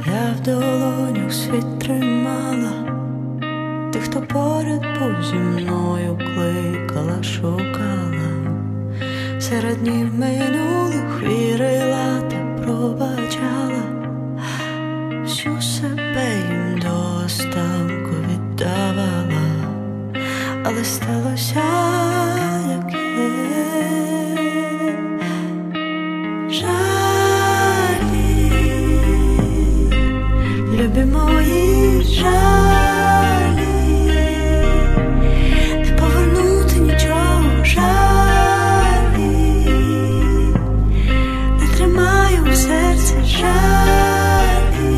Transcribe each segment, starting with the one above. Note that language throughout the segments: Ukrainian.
Я в долонях світ тримала, ти, хто поряд був зі мною, кликала, шукала. Серед днів минулих вірила та пробачала, всю себе їм до останку віддавала. Але сталося, як є. Жалі, любі мої, жалі, не повернути нічого, жалі, не тримаю в серці, жалі,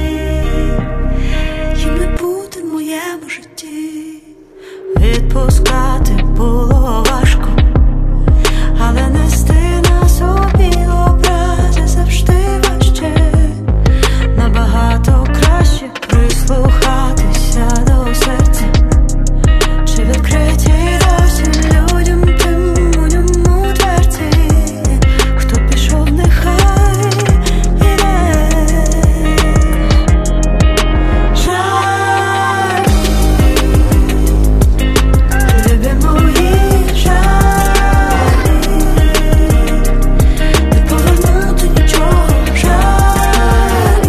їм не бути в моєму житті. Відпускати було важко, але нести на собі образи завжди важче. Набагато краще прислухатися до серця. Чи відкриті досі людям тим у ньому дверці? Хто пішов, нехай іде. Жаль, любі мої, жалі, не повернути нічого, жалі,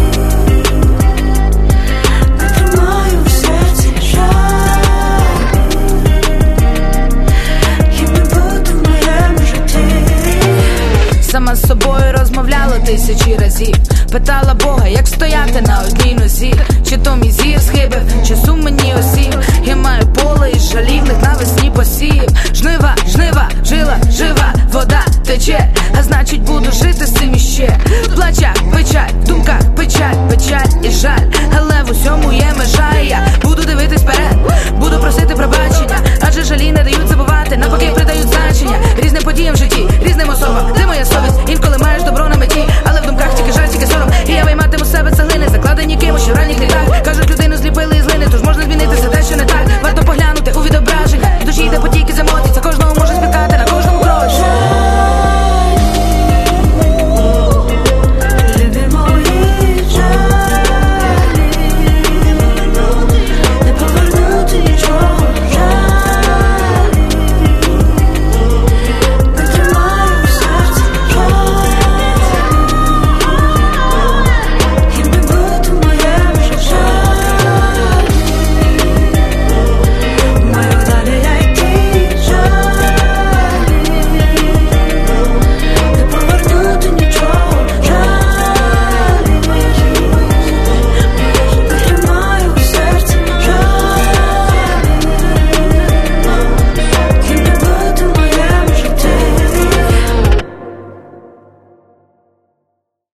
не тримаю в серці, жалі, їм не бути в моєму житті. Сама з собою розмовляла тисячі разів, питала Бога, як стояти на одній нозі. Чи то мій зір схибив, чи сум мені осів. Я маю поле із жалівних навесні посів. Жнива, жнива, жила, жива, вода тече, а значить буду жити.